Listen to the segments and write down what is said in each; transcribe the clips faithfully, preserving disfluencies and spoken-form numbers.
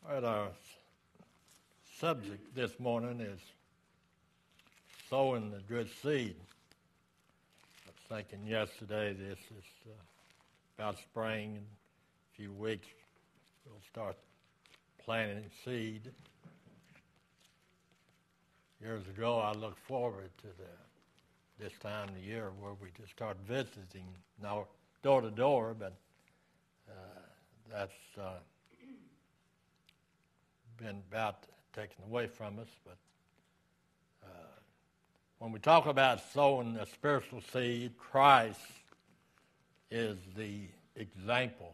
Well, our subject this morning is sowing the good seed. I was thinking yesterday this is uh, about spring. In a few weeks we'll start planting seed. Years ago I looked forward to the, this time of the year where we just start visiting, now door to door, but uh, that's uh, been about taken away from us. But uh, when we talk about sowing the spiritual seed, Christ is the example.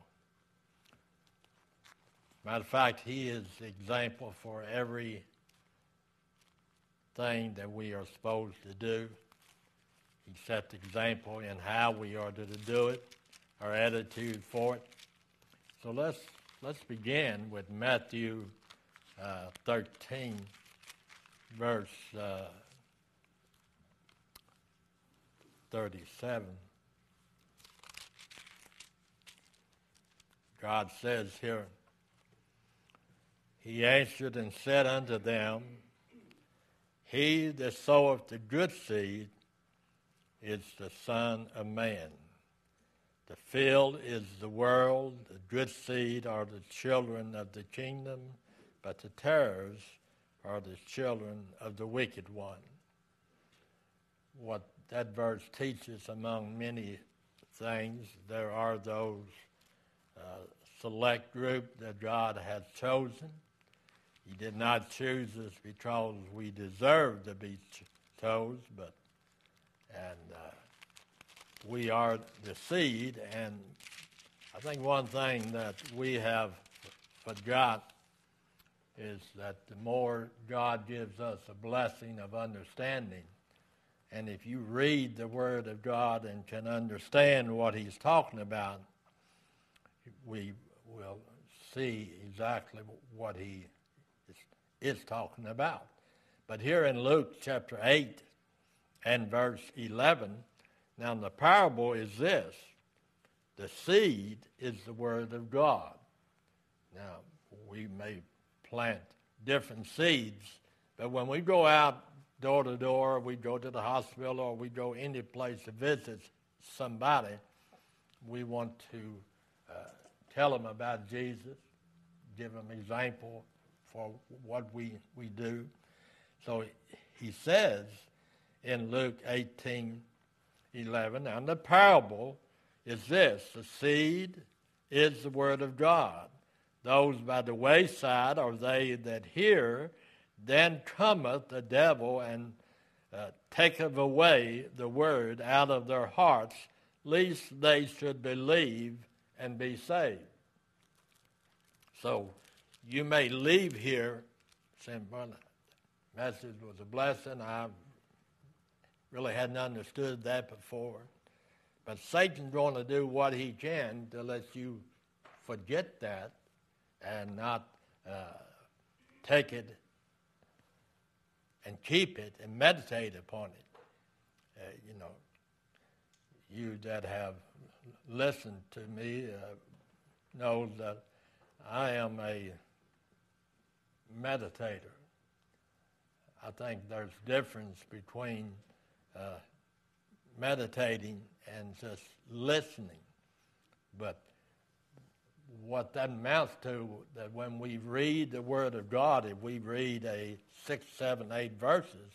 Matter of fact, he is the example for every thing that we are supposed to do. He set the example in how we are to do it, our attitude for it. So let's let's begin with Matthew uh, thirteen, verse uh, thirty-seven. God says here, He answered and said unto them, He that soweth the good seed is the Son of Man. The field is the world, the good seed are the children of the kingdom, but the tares are the children of the wicked one. What that verse teaches, among many things, there are those uh, select group that God has chosen. He did not choose us because we deserve to be ch- chose, but and uh, we are the seed. And I think one thing that we have forgot is that the more God gives us a blessing of understanding, and if you read the Word of God and can understand what He's talking about, we will see exactly what He is, is talking about. But here in Luke chapter eight and verse eleven, now the parable is this: the seed is the Word of God. Now, we may plant different seeds, but when we go out door to door, we go to the hospital, or we go any place to visit somebody, we want to uh, tell them about Jesus, give them example for what we, we do. So he says in Luke eighteen eleven, and the parable is this: the seed is the word of God. Those by the wayside are they that hear, then cometh the devil and uh, taketh away the word out of their hearts, lest they should believe and be saved. So you may leave here saying, well, the message was a blessing. I really hadn't understood that before. But Satan's going to do what he can to let you forget that and not uh, take it and keep it and meditate upon it. Uh, you know, you that have listened to me uh, knows that I am a meditator. I think there's a difference between uh, meditating and just listening. But what that amounts to, that when we read the Word of God, if we read a six, seven, eight verses,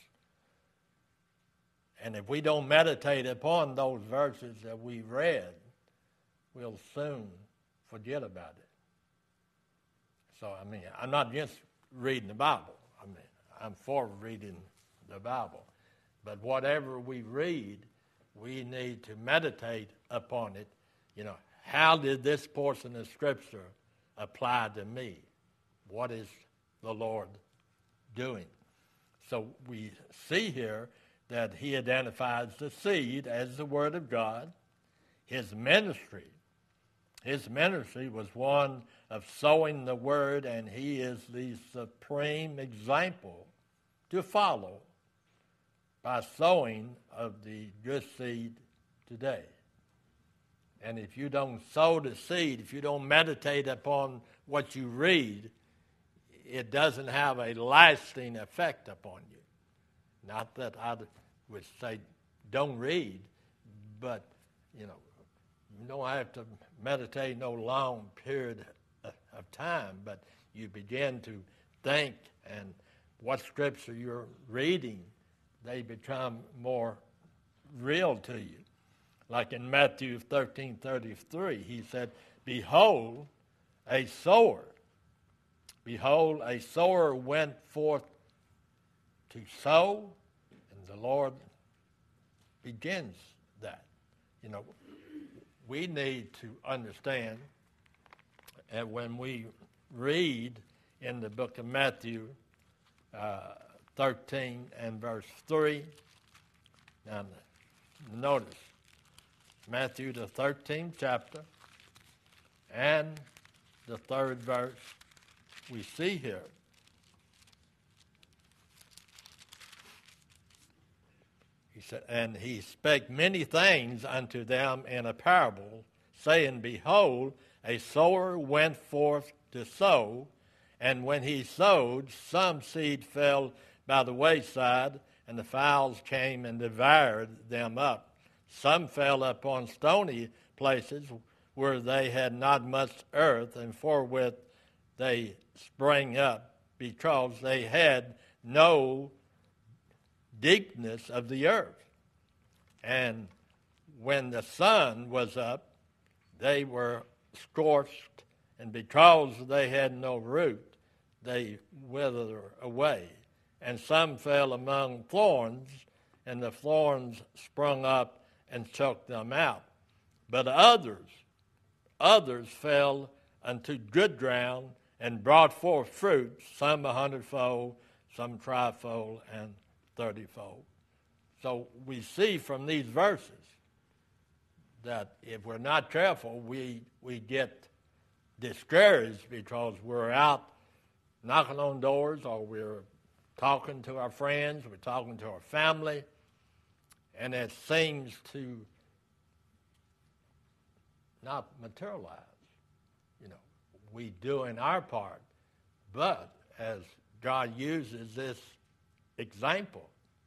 and if we don't meditate upon those verses that we read, we'll soon forget about it. So, I mean, I'm not against reading the Bible. I mean, I'm for reading the Bible. But whatever we read, we need to meditate upon it. You know, how did this portion of Scripture apply to me? What is the Lord doing? So we see here that he identifies the seed as the Word of God. His ministry, his ministry was one of sowing the Word, and he is the supreme example to follow by sowing of the good seed today. And if you don't sow the seed, if you don't meditate upon what you read, it doesn't have a lasting effect upon you. Not that I would say don't read, but, you know, you don't have to meditate no long period of time, but you begin to think, and what scripture you're reading, they become more real to you. Like in Matthew thirteen thirty-three, he said, Behold, a sower. Behold, a sower went forth to sow, and the Lord begins that. You know, we need to understand, and when we read in the book of Matthew uh, thirteen and verse three, now notice, Matthew the thirteenth chapter and the third verse we see here. He said, and he spake many things unto them in a parable, saying, Behold, a sower went forth to sow, and when he sowed, some seed fell by the wayside, and the fowls came and devoured them up. Some fell upon stony places where they had not much earth, and forthwith they sprang up, because they had no deepness of the earth. And when the sun was up, they were scorched, and because they had no root, they withered away. And some fell among thorns, and the thorns sprung up and choked them out. But others, others fell unto good ground, and brought forth fruit, some a hundredfold, some trifold, and thirtyfold. So we see from these verses that if we're not careful, we we get discouraged because we're out knocking on doors, or we're talking to our friends, we're talking to our family, and it seems to not materialize. You know, we doing our part, but as God uses this example,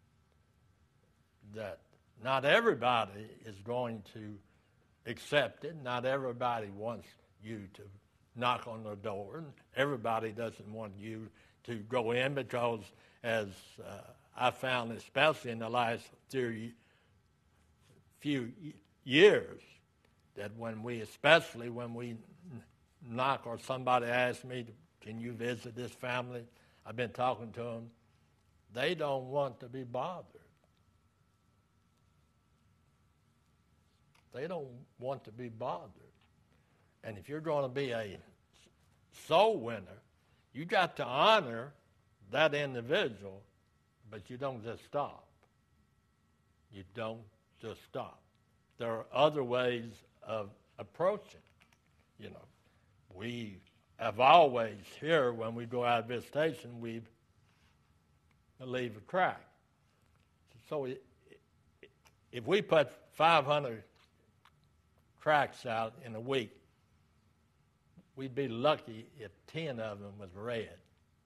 that not everybody is going to accept it. Not everybody wants you to knock on the door, and everybody doesn't want you to go in, because as uh, I found, especially in the last few years, that when we, especially when we knock or somebody asks me, can you visit this family? I've been talking to them. They don't want to be bothered. They don't want to be bothered. And if you're going to be a soul winner, you got to honor that individual, but you don't just stop. You don't just stop. There are other ways of approaching. You know, we have always here, when we go out of visitation, we leave a tract. So if we put five hundred tracts out in a week, we'd be lucky if ten of them was read.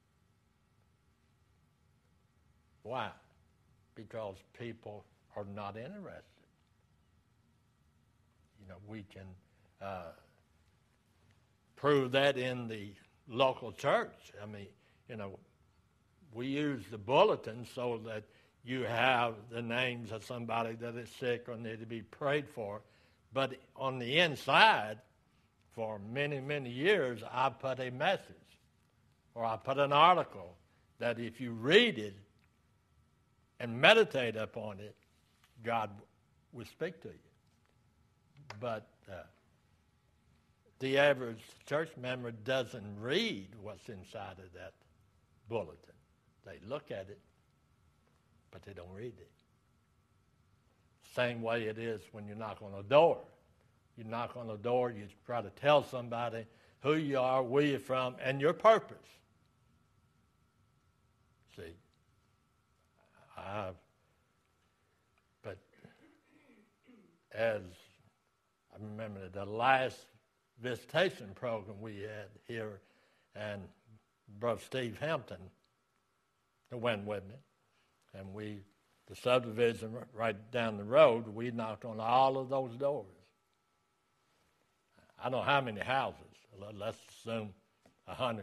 Why? Because people are not interested. You know, we can uh, prove that in the local church. I mean, you know, we use the bulletin so that you have the names of somebody that is sick or need to be prayed for. But on the inside, for many, many years, I put a message or I put an article that if you read it and meditate upon it, God will speak to you. But uh, the average church member doesn't read what's inside of that bulletin. They look at it, but they don't read it. Same way it is when you knock on a door. You knock on the door, you try to tell somebody who you are, where you're from, and your purpose. See, I, but as I remember the last visitation program we had here, and Brother Steve Hampton went with me, and we, the subdivision right down the road, we knocked on all of those doors. I don't know how many houses. Let's assume a hundred.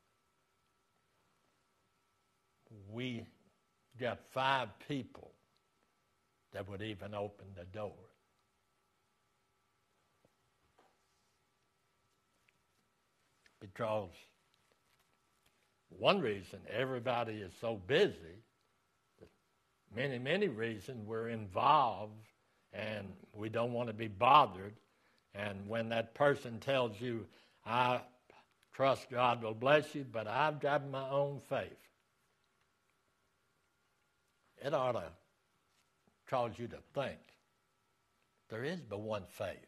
We got five people that would even open the door. Because one reason everybody is so busy, many, many reasons we're involved and we don't want to be bothered. And when that person tells you, I trust God will bless you, but I've got my own faith, it ought to cause you to think there is but one faith.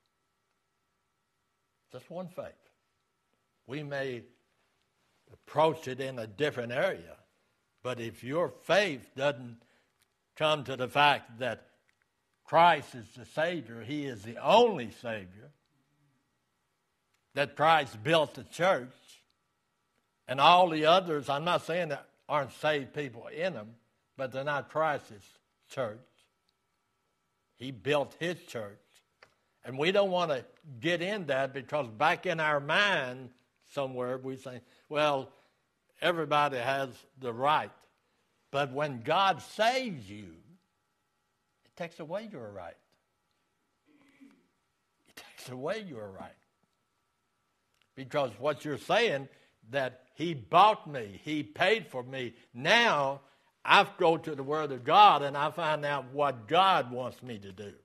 Just one faith. We may approach it in a different area, but if your faith doesn't come to the fact that Christ is the Savior, He is the only Savior, that Christ built the church, and all the others, I'm not saying there aren't saved people in them, but they're not Christ's church. He built His church. And we don't want to get in that, because back in our mind somewhere we say, well, everybody has the right. But when God saves you, it takes away your right. It takes away your right. Because what you're saying, that He bought me, He paid for me. Now I go to the Word of God and I find out what God wants me to do.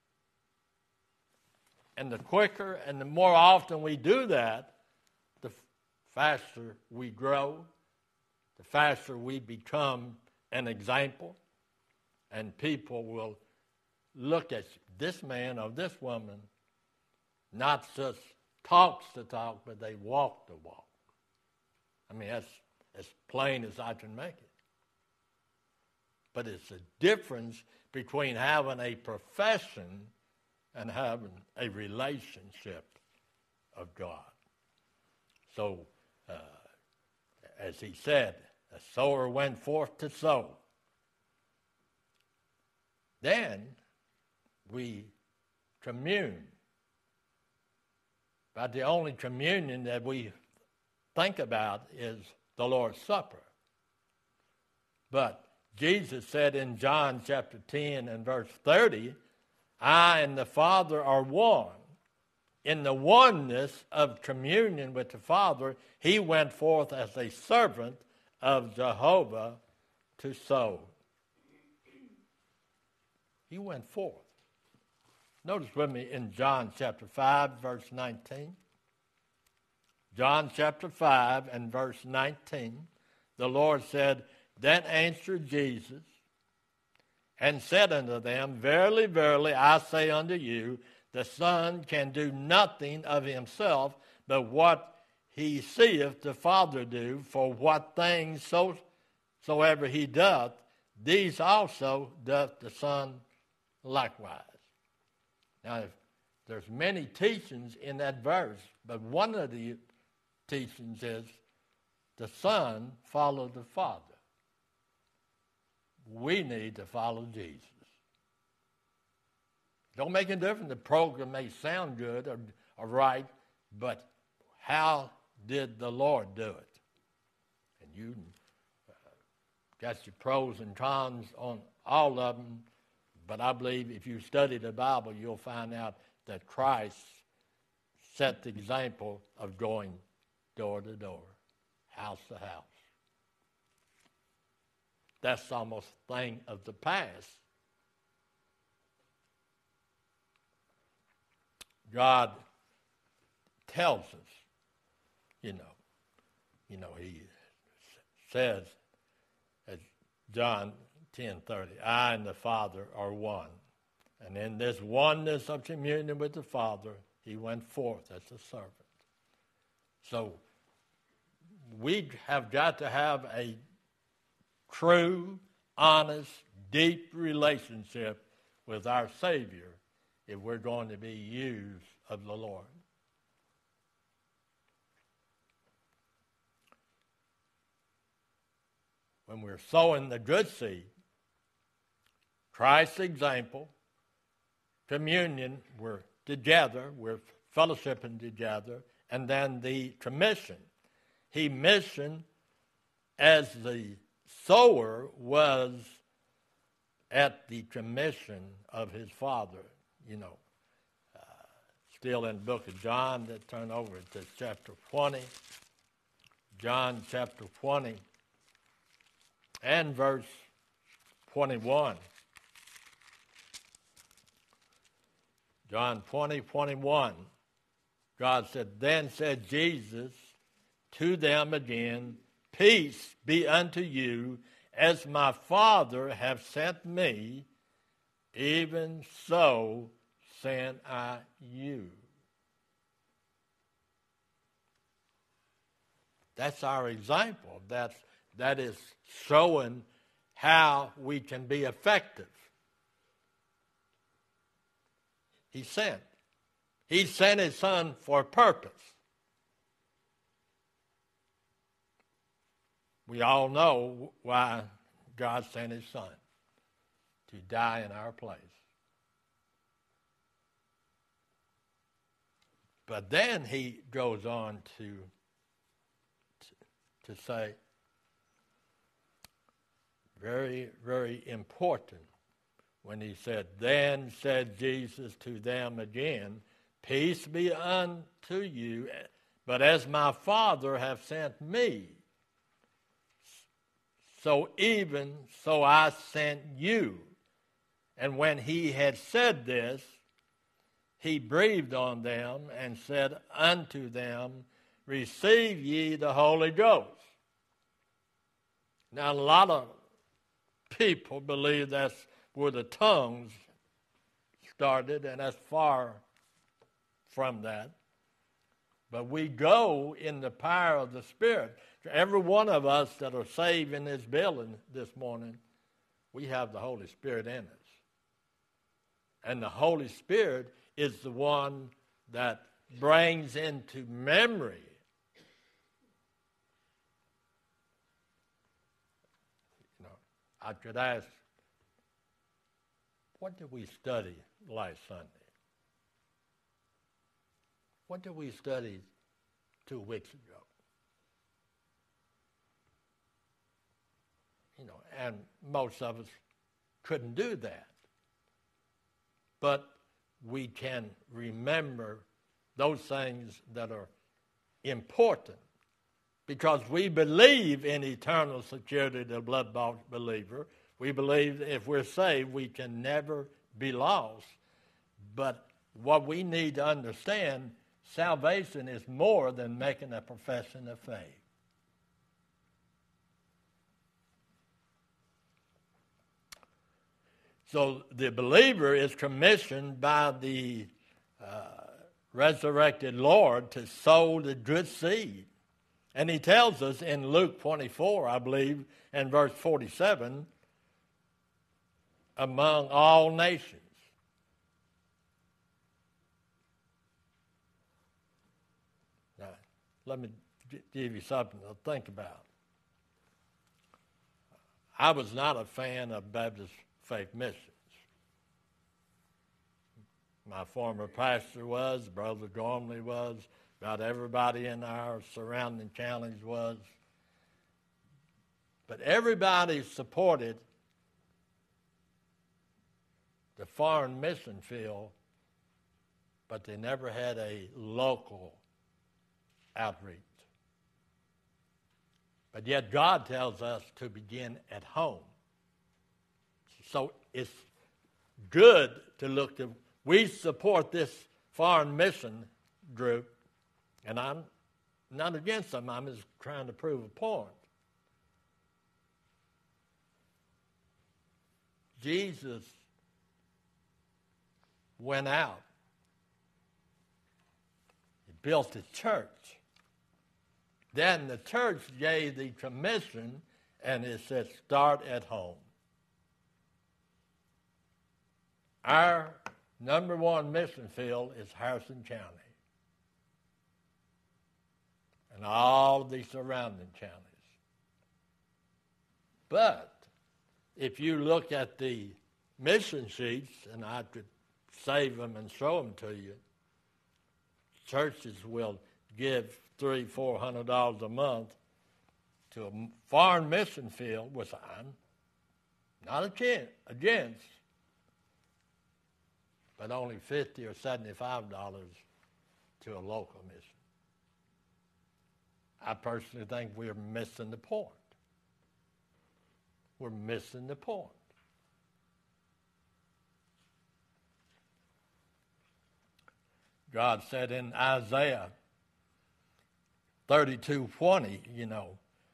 And the quicker and the more often we do that, the faster we grow, the faster we become an example, and people will look at this man or this woman, not just talks the talk, but they walk the walk. I mean, that's as plain as I can make it. But it's a difference between having a profession and having a relationship of God. So, uh, as he said, a sower went forth to sow. Then we commune. But the only communion that we think about is the Lord's Supper. But Jesus said in John chapter ten and verse thirty, I and the Father are one. In the oneness of communion with the Father, He went forth as a servant of Jehovah to sow. He went forth. Notice with me in John chapter five, verse nineteen. John chapter five and verse nineteen, the Lord said, Then answered Jesus and said unto them, Verily, verily, I say unto you, the Son can do nothing of himself, but what he seeth the Father do, for what things so, soever he doth, these also doth the Son likewise. Now, there's many teachings in that verse, but one of the teachings is the Son followed the Father. We need to follow Jesus. Don't make a difference. The program may sound good or, or right, but how did the Lord do it? And you uh, got your pros and cons on all of them, but I believe if you study the Bible, you'll find out that Christ set the example of going door to door, house to house. That's almost a thing of the past. God tells us, you know, you know, He says, as John ten thirty, I and the Father are one. And in this oneness of communion with the Father, He went forth as a servant. So we have got to have a true, honest, deep relationship with our Savior if we're going to be used of the Lord. when we're sowing the good seed, Christ's example, communion, we're together, we're fellowshipping together, and then the commission. He missioned as the sower was at the commission of his Father, you know. Uh, still in the book of John, that turn over to chapter twenty. John chapter twenty and verse twenty-one. John twenty, twenty-one. God said, then said Jesus to them again, peace be unto you, as my Father hath sent me, even so send I you. That's our example. That's, that is showing how we can be effective. He sent. He sent his son for a purpose. We all know why God sent his son, to die in our place. But then he goes on to, to, to say, very, very important, when he said, then said Jesus to them again, peace be unto you, but as my Father hath sent me, so even so I sent you. And when he had said this, he breathed on them and said unto them, receive ye the Holy Ghost. Now, a lot of people believe that's where the tongues started, and that's far from that. But we go in the power of the Spirit. Every one of us that are saved in this building this morning, we have the Holy Spirit in us. And the Holy Spirit is the one that brings into memory you know, I could ask, what did we study last Sunday? What did we study two weeks ago? You know, and most of us couldn't do that. But we can remember those things that are important because we believe in eternal security, the blood-bought believer. We believe that if we're saved, we can never be lost. But what we need to understand, salvation is more than making a profession of faith. So the believer is commissioned by the uh, resurrected Lord to sow the good seed. And he tells us in Luke twenty-four, I believe, and verse forty-seven, among all nations. Now, let me give you something to think about. I was not a fan of Baptist Faith Missions. My former pastor was, Brother Gormley was, about everybody in our surrounding counties was. But everybody supported the foreign mission field, but they never had a local outreach. But yet God tells us to begin at home. So it's good to look to, we support this foreign mission group, and I'm not against them, I'm just trying to prove a point. Jesus went out. He built a church. Then the church gave the commission, and it said, start at home. Our number one mission field is Harrison County and all the surrounding counties. But if you look at the mission sheets, and I could save them and show them to you, churches will give three, four hundred dollars a month to a foreign mission field, which I'm not against, but only fifty or seventy-five dollars to a local mission. I personally think we're missing the point. We're missing the point. God said in Isaiah thirty-two twenty, you know,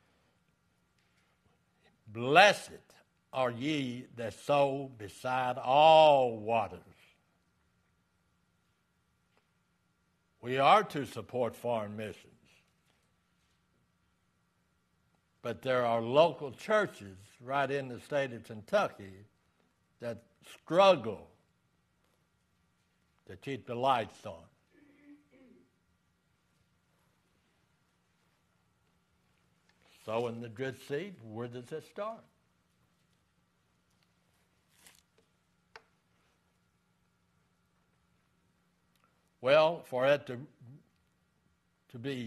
blessed are ye that sow beside all waters. We are to support foreign missions. But there are local churches right in the state of Kentucky that struggle to keep the lights on. Sowing the good seed, where does it start? Well, for it to, to be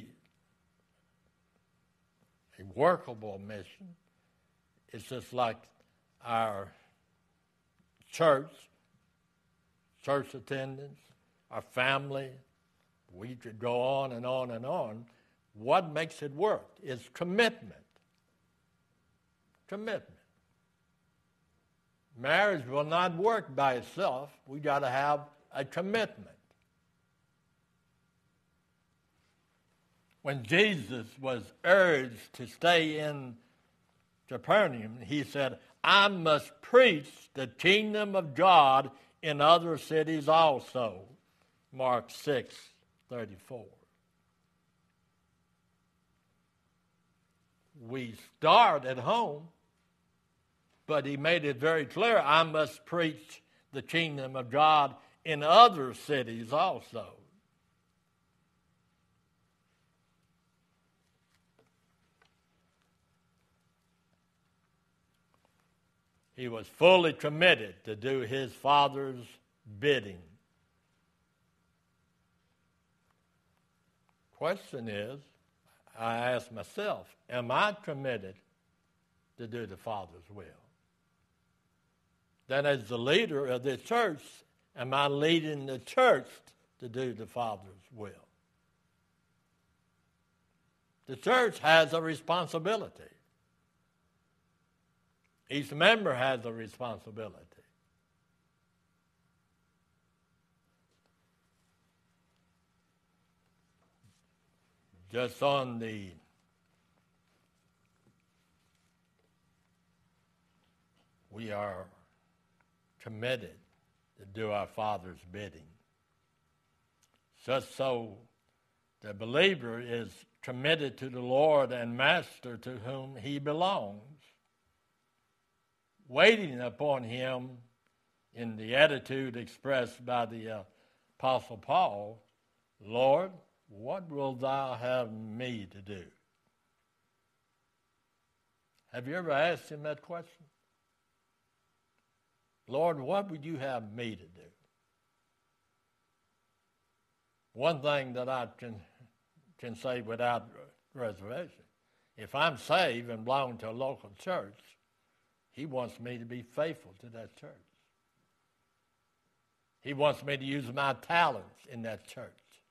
a workable mission, it's just like our church, church attendance, our family. We could go on and on and on. What makes it work is commitment. Commitment. Marriage will not work by itself. We got to have a commitment. When Jesus was urged to stay in Capernaum, he said, I must preach the kingdom of God in other cities also. Mark six thirty-four. We start at home, but he made it very clear, I must preach the kingdom of God in other cities also. He was fully committed to do his Father's bidding. Question is, I ask myself, am I committed to do the Father's will? Then as the leader of this church, am I leading the church to do the Father's will? The church has a responsibility. Each member has a responsibility. Just on the we are committed to do our Father's bidding. Just so the believer is committed to the Lord and Master to whom he belongs, waiting upon him in the attitude expressed by the uh, Apostle Paul, Lord, what wilt thou have me to do? Have you ever asked him that question? Lord, what would you have me to do? One thing that I can, can say without reservation, if I'm saved and belong to a local church, he wants me to be faithful to that church. He wants me to use my talents in that church.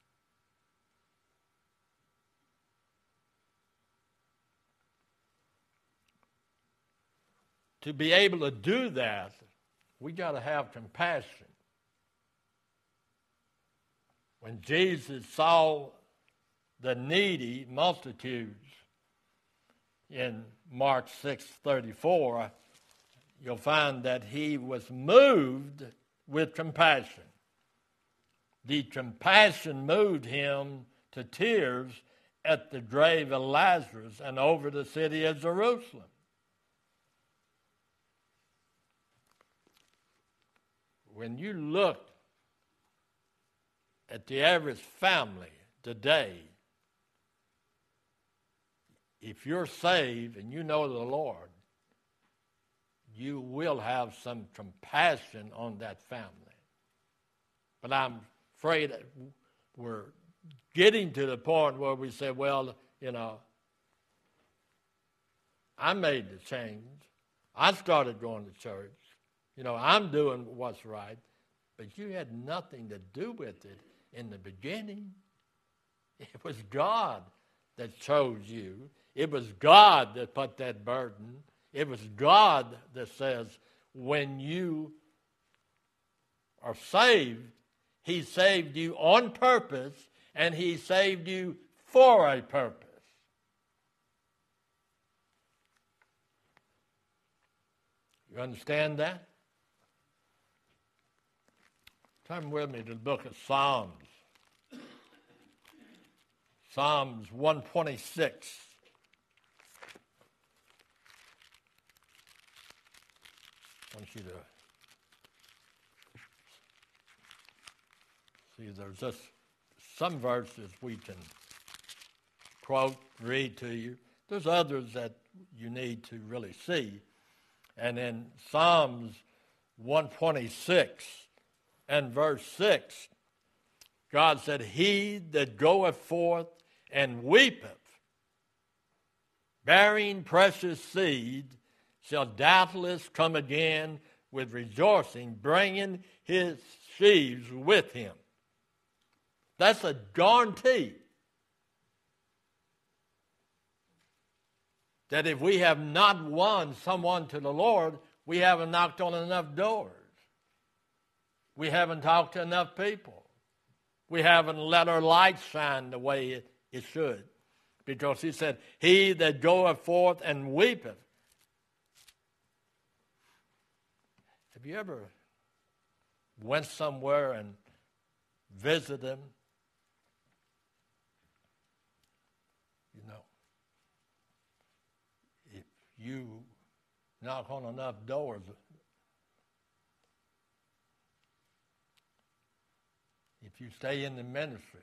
To be able to do that, we got to have compassion. When Jesus saw the needy multitudes in Mark six thirty-four, you'll find that he was moved with compassion. The compassion moved him to tears at the grave of Lazarus and over the city of Jerusalem. When you look at the average family today, if you're saved and you know the Lord, you will have some compassion on that family. But I'm afraid that we're getting to the point where we say, well, you know, I made the change. I started going to church. You know, I'm doing what's right. But you had nothing to do with it in the beginning. It was God that chose you. It was God that put that burden. It was God that says, when you are saved, he saved you on purpose, and he saved you for a purpose. You understand that? Turn with me to the book of Psalms. Psalms one twenty-six. I want you to see, there's just some verses we can quote, read to you. There's others that you need to really see. And in Psalms one twenty-six and verse six, God said, he that goeth forth and weepeth, bearing precious seed, shall doubtless come again with rejoicing, bringing his sheaves with him. That's a guarantee that if we have not won someone to the Lord, we haven't knocked on enough doors. We haven't talked to enough people. We haven't let our light shine the way it, it should. Because he said, he that goeth forth and weepeth. Have you ever went somewhere and visited them? You know, if you knock on enough doors, if you stay in the ministry,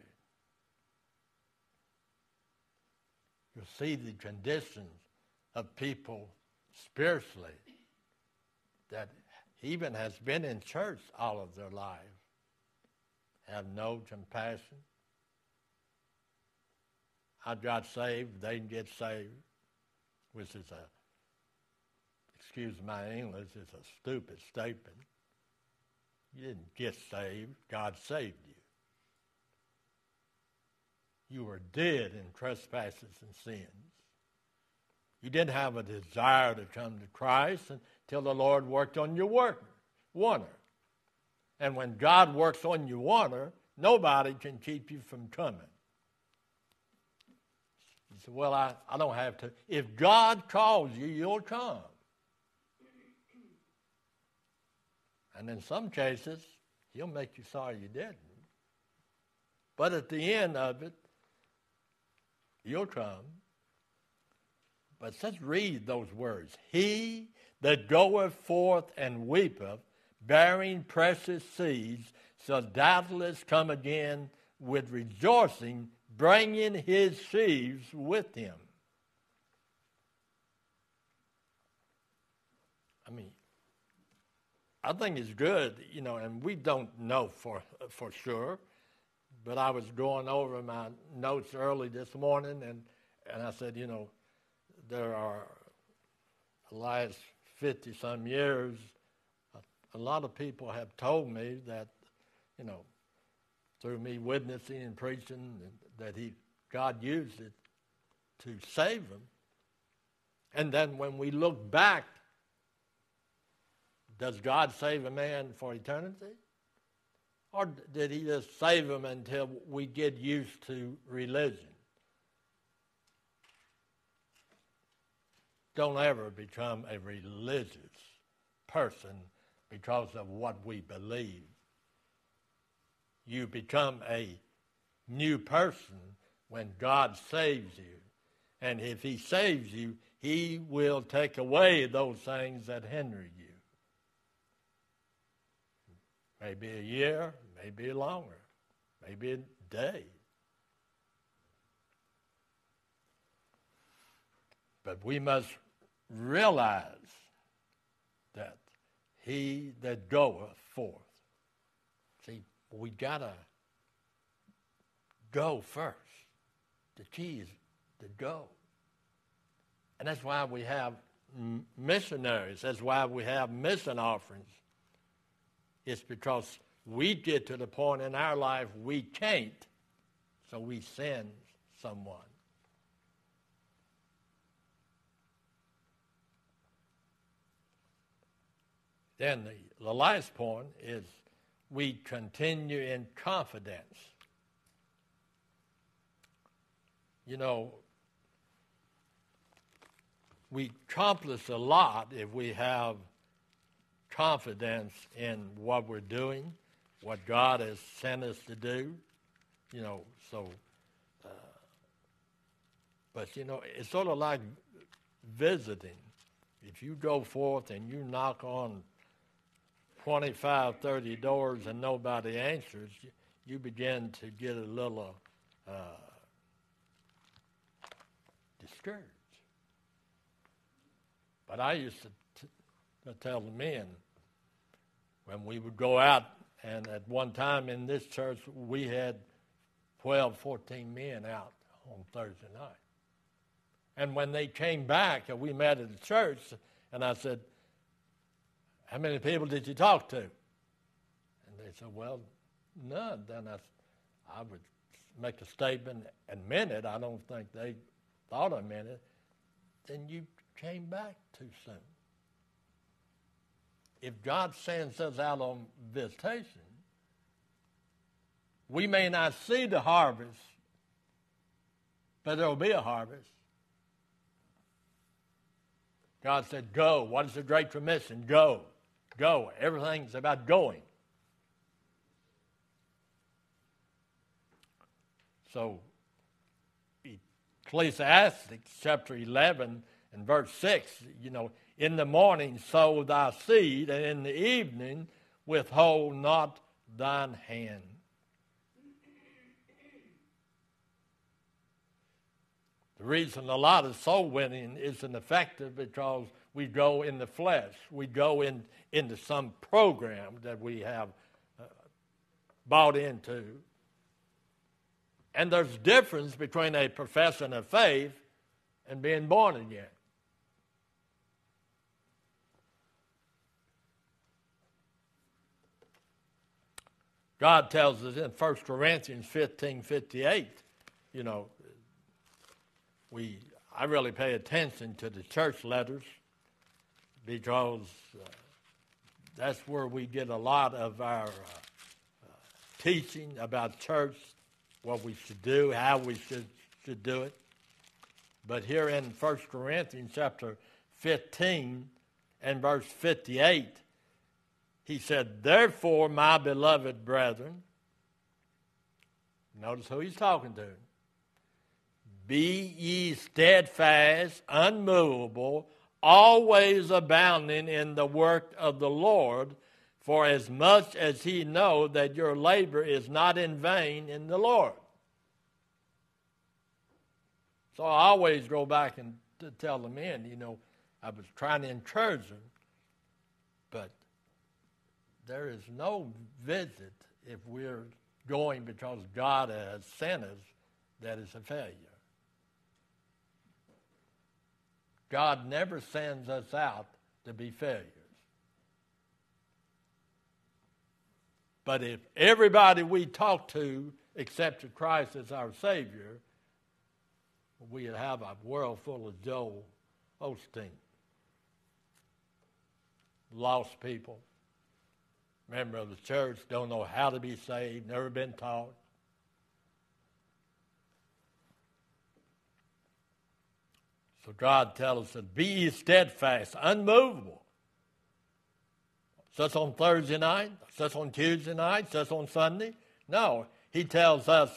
you'll see the conditions of people spiritually that even has been in church all of their lives, have no compassion. I got saved, they can get saved, which is a, excuse my English, is a stupid statement. You didn't get saved, God saved you. You were dead in trespasses and sins. You didn't have a desire to come to Christ until the Lord worked on your work, wonder. And when God works on your wonder, nobody can keep you from coming. You say, well, I, I don't have to. If God calls you, you'll come. And in some cases, he'll make you sorry you didn't. But at the end of it, you'll come. But let's read those words. He that goeth forth and weepeth, bearing precious seeds, shall doubtless come again with rejoicing, bringing his sheaves with him. I mean, I think it's good, you know, and we don't know for for sure, but I was going over my notes early this morning, and, and I said, you know, there are the last fifty-some years, a, a lot of people have told me that, you know, through me witnessing and preaching, that he God used it to save them. And then when we look back, does God save a man for eternity? Or did he just save him until we get used to religion? Don't ever become a religious person because of what we believe. You become a new person when God saves you. And if he saves you, he will take away those things that hinder you. Maybe a year, maybe longer, maybe a day. But we must realize that he that goeth forth. See, we got to go first. The key is to go. And that's why we have missionaries. That's why we have mission offerings. It's because we get to the point in our life we can't, so we send someone. Then the, the last point is we continue in confidence. You know, we accomplish a lot if we have confidence in what we're doing, what God has sent us to do, you know, so, uh, but, you know, it's sort of like visiting. If you go forth and you knock on twenty-five, thirty doors and nobody answers, you, you begin to get a little uh, discouraged. But I used to, t- to tell the men, when we would go out, and at one time in this church, we had twelve, fourteen men out on Thursday night. And when they came back, and we met at the church, and I said, how many people did you talk to? And they said, well, none. Then I, I would make a statement and meant it. I don't think they thought I meant it. Then you came back too soon. If God sends us out on visitation, we may not see the harvest, but there will be a harvest. God said, go. What is the Great Commission? Go. Go. Everything's about going. So, Ecclesiastes chapter eleven and verse six, you know, in the morning sow thy seed, and in the evening withhold not thine hand. The reason a lot of soul winning isn't effective because we go in the flesh. We go in into some program that we have uh, bought into. And there's difference between a profession of faith and being born again. God tells us in First Corinthians fifteen fifty-eight, you know, we I really pay attention to the church letters because uh, that's where we get a lot of our uh, uh, teaching about church, what we should do, how we should, should do it. But here in First Corinthians chapter fifteen and verse fifty-eight, he said, therefore, my beloved brethren, notice who he's talking to, be ye steadfast, unmovable, always abounding in the work of the Lord, for as much as he know that your labor is not in vain in the Lord. So I always go back and to tell the men, you know, I was trying to encourage them, but there is no visit if we're going because God has sent us that is a failure. God never sends us out to be failures. But if everybody we talk to accepted Christ as our Savior, we'd have a world full of Joel Osteen. Lost people, member of the church, don't know how to be saved, never been taught. So God tells us, be ye steadfast, unmovable. Such on Thursday night, such on Tuesday night, such on Sunday. No, he tells us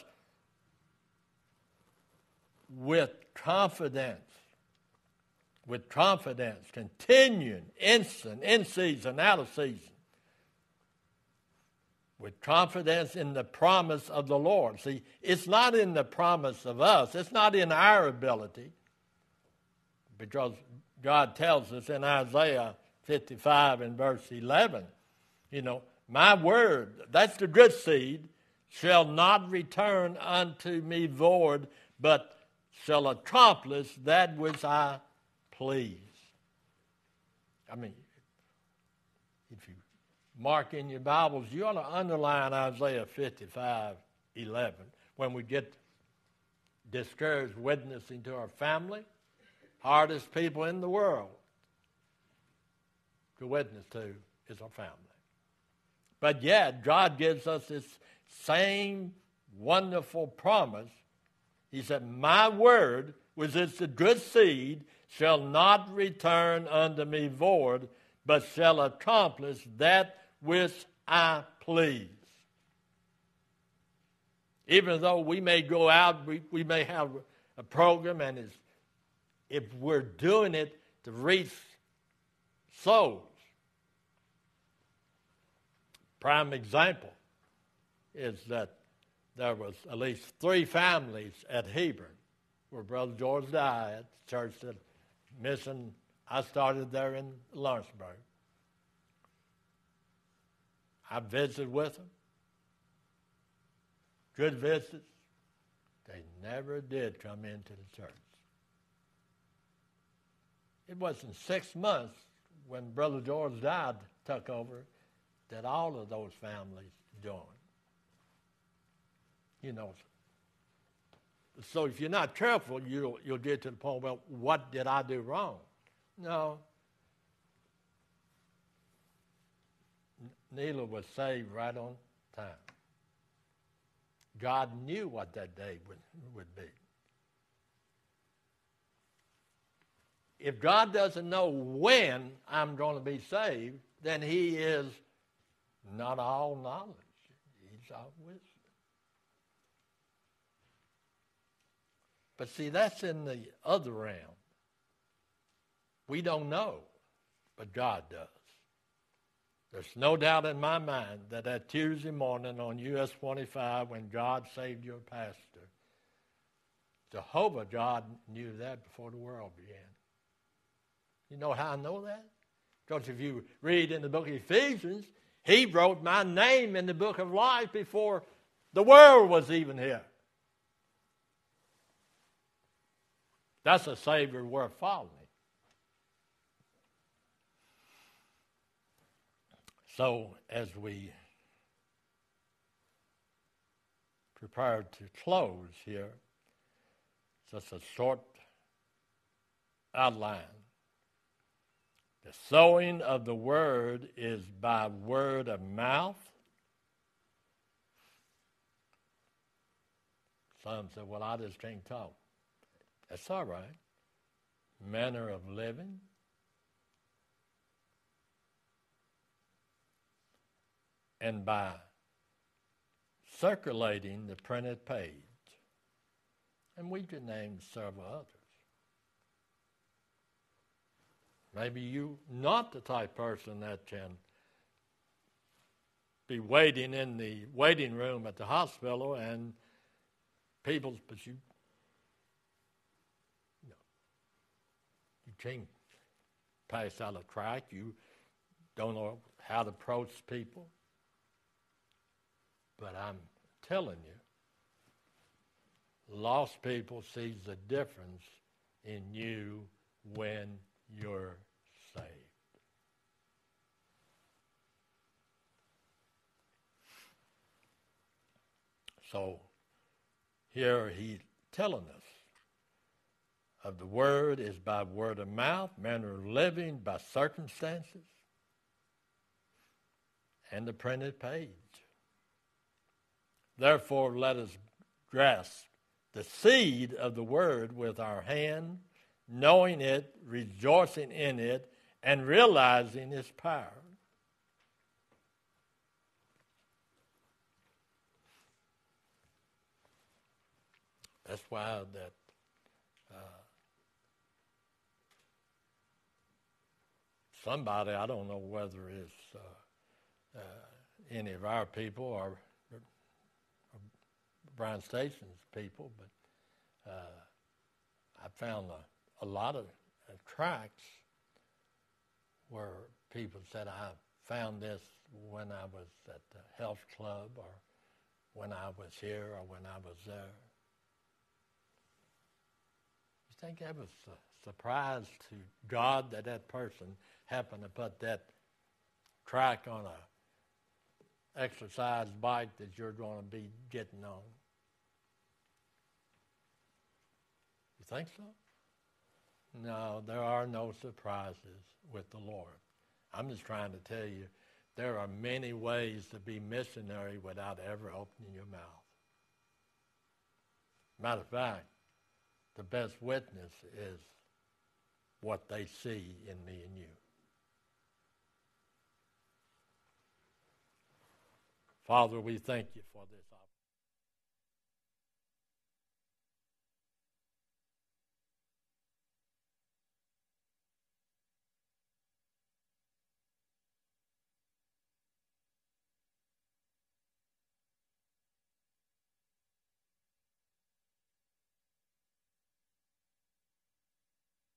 with confidence, with confidence, continuing, instant, in season, out of season. With confidence in the promise of the Lord. See, it's not in the promise of us. It's not in our ability. Because God tells us in Isaiah fifty-five and verse eleven. You know, my word, that's the good seed, shall not return unto me void, but shall accomplish that which I please. I mean, if you mark in your Bibles, you ought to underline Isaiah fifty-five eleven. When we get discouraged witnessing to our family, hardest people in the world to witness to is our family. But yet, God gives us this same wonderful promise. He said, my word, which is the good seed, shall not return unto me void, but shall accomplish that which I please. Even though we may go out, we, we may have a program, and it's, if we're doing it to reach souls. Prime example is that there was at least three families at Hebron where Brother George died, at the church that mission I started there in Lawrenceburg. I visited with them. Good visits. They never did come into the church. It wasn't six months when Brother George died, took over, that all of those families joined. You know, so if you're not careful, you'll, you'll get to the point, well, what did I do wrong? No. Neela was saved right on time. God knew what that day would, would be. If God doesn't know when I'm going to be saved, then he is not all knowledge. He's all wisdom. But see, that's in the other realm. We don't know, but God does. There's no doubt in my mind that that Tuesday morning on U S twenty-five, when God saved your pastor, Jehovah God knew that before the world began. You know how I know that? Because if you read in the book of Ephesians, he wrote my name in the book of life before the world was even here. That's a Savior worth following. So as we prepare to close here, just a short outline. The sowing of the word is by word of mouth. Some say, well, I just can't talk. That's all right. Manner of living. And by circulating the printed page. And we could name several others. Maybe you not the type person that can be waiting in the waiting room at the hospital and people, but you, you know, you can't pass out a crack. You don't know how to approach people. But I'm telling you, lost people sees the difference in you when you're saved. So here he's telling us of the word is by word of mouth, manner of living, by circumstances, and the printed page. Therefore, let us grasp the seed of the word with our hand, knowing it, rejoicing in it, and realizing its power. That's why that uh, somebody, I don't know whether it's uh, uh, any of our people or Bryan Station's people, but uh, I found a, a lot of uh, tracts where people said, I found this when I was at the health club or when I was here or when I was there. You think that was a surprise to God that that person happened to put that track on a exercise bike that you're going to be getting on? You think so? No, there are no surprises with the Lord. I'm just trying to tell you, there are many ways to be missionary without ever opening your mouth. Matter of fact, the best witness is what they see in me and you. Father, we thank you for this